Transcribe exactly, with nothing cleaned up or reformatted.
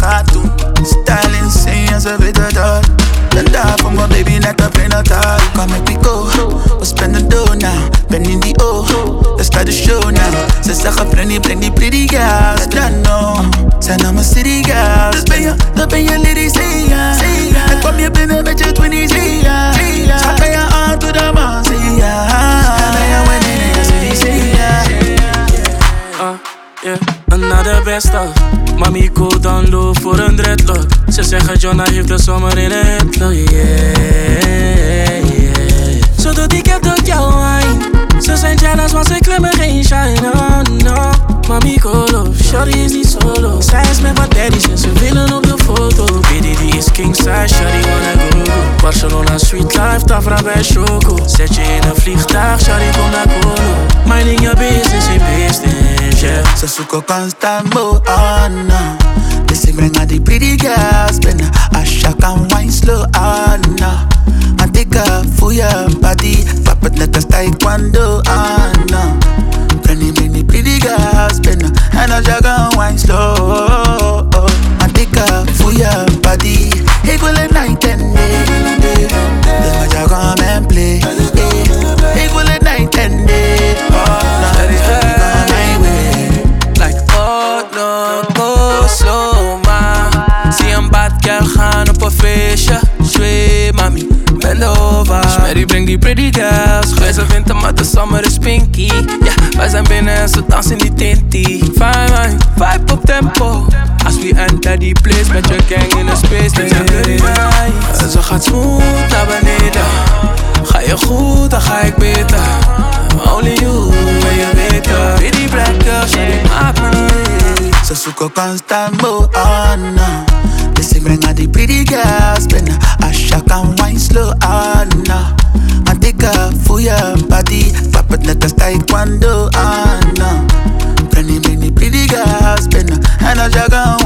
gaat doen. Style insane, en ze weten dat. Ben daar voor mijn baby, net op in het haar. Kom met Pico, we spenden dough now. Ben in die oog, let's start the show now. Ze zeggen Brenny, breng die pretty girls. I don't know, zijn allemaal city girls. Dus ben je, dan ben je lady, say ja. En kom je binnen met je twinties, say ja. Schat bij je aan, to the man, say ja. En ben je winning in de city, say ja. Uh, yeah, another best of. Mami, go down low voor een dreadlock. Ze zeggen Jonna heeft de zomer in een hitlock. Yeah, yeah. Zo doet ik het ook jouw wine. Ze zijn jealous, want ze klimmen geen shine. Oh no, mami, go low. Shorty is niet solo. Zij is met wat daddies en ze willen op de foto. B D D is king size, shorty wanna go. Barcelona sweet life, Tafra bij Choco. Zet je in een vliegtuig, shorty kom naar Colo. Minding your business in business, yeah. Ze zoeken constant mo, oh no. Dus ik breng haar die pretty girls binnen. Asha kan wine slow, oh no. Want ik voel je body, pap het net als taekwondo, oh no. Brenny breng die pretty girls binnen. En als je kan wine slow, oh, oh. Want ik voel je body. Ik wil het night and day. Dus met jou kom en play. Ik wil het night and day. Oh no, dus baby come my way. Like oh no, go slow ma. Zie een bad girl gaan op een feestje. Zwee mami, bend over. Smerry breng die pretty girls. Grijze winter maar de summer is pinky. Ja, yeah, wij zijn binnen en ze dansen die tinty. Fine man, vibe op tempo. As we enter die place met je gang in a space. Met je dirty night. En ze gaat smooth naar beneden. Ga je goed, dan ga ik beter. Only you, wil je weten. Pretty black girl, shawty maakt me niet. Ze zoeken constant mo, oh no. Dus ik breng haar die pretty girls binnen. Asha kan wine slow, oh no. Want ik voel je body, pap het net als taekwondo, oh no. Brenny breng die pretty girls binnen. En als je kan